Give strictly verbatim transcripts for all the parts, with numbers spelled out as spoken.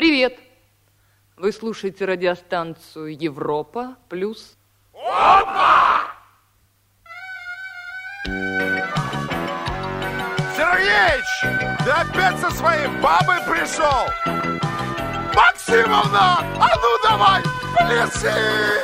Привет! Вы слушаете радиостанцию Европа плюс. Опа! Сергеич, ты опять со своей бабой пришел? Максимовна, а ну давай, пляши!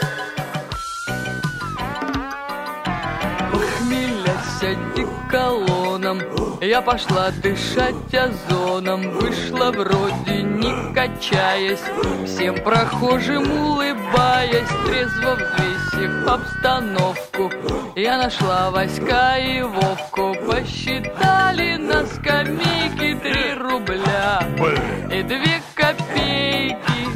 Ухмелясь одеколоном, я пошла дышать озоном. Вышла вроде не качаясь, всем прохожим улыбаясь. Трезво взвесив обстановку, я нашла Васька и Вовку. Посчитали на скамейке три рубля и две копейки.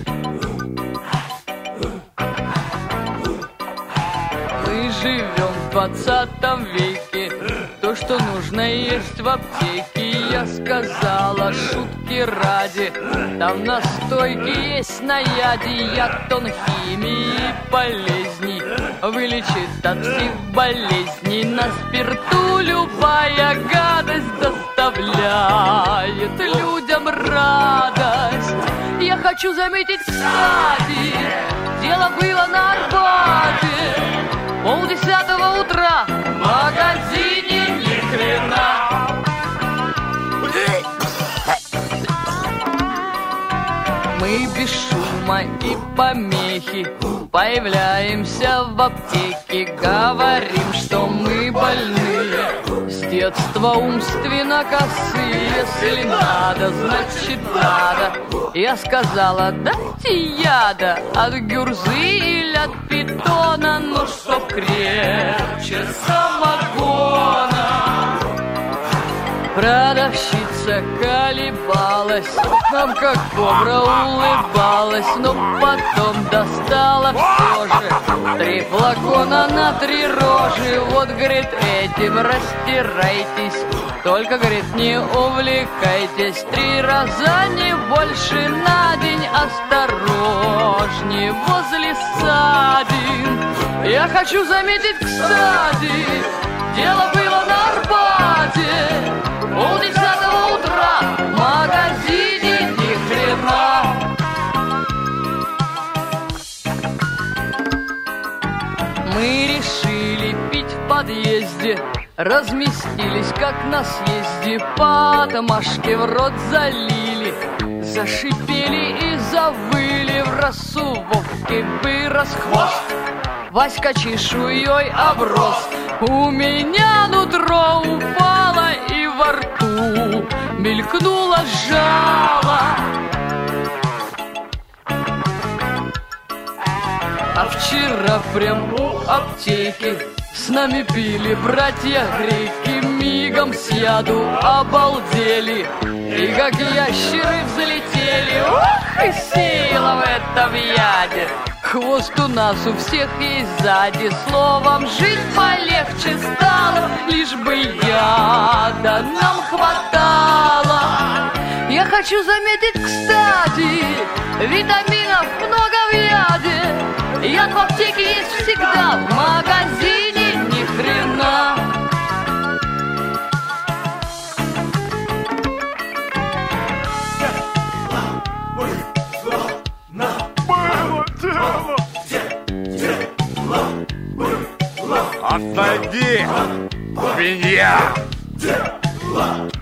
Мы живем в двадцатом веке, то, что нужно, есть в аптеке. Я сказала шутки ради, там настойки есть на яде. Яд он химии полезней, вылечит от всех болезней. На спирту любая гадость доставляет людям радость. Я хочу заметить, кстати, дело было на Арбате. Полдесятого утра в магазине ни хрена. Мы без шума и помехи появляемся в аптеке. Говорим, что мы больные, с детства умственно косые. Если надо, значит надо. Я сказала, дайте яда от гюрзы или от питона, но чтоб крепче самогона. Продавщица колебалась, нам как кобра улыбалась, но потом достала все же три флакона на три рожи. Вот, говорит, этим растирайтесь, только, говорит, не увлекайтесь. Три раза, не больше на день, осторожнее возле ссадин. Я хочу заметить, кстати, дело было на Арбате. Полдесятого утра в магазине ни хрена. Мы решили пить в подъезде, разместились как на съезде. По отмашке в рот залили, зашипели и завыли. В росу Вовке вырос хвост, Васька чешуей оброс. У меня нутро упало и во рту мелькнуло жало. А вчера прям у аптеки с нами пили братья греки. Мигом с яду обалдели и как ящеры взлетели. Ох, и сила в этом яде. Хвост у нас у всех есть сзади. Словом, жизнь полегче стала, лишь бы яда нам хватало. Я хочу заметить, кстати, витаминов много в яде. Яд в аптеке есть всегда, в магазине ни хрена. Отойди, свинья!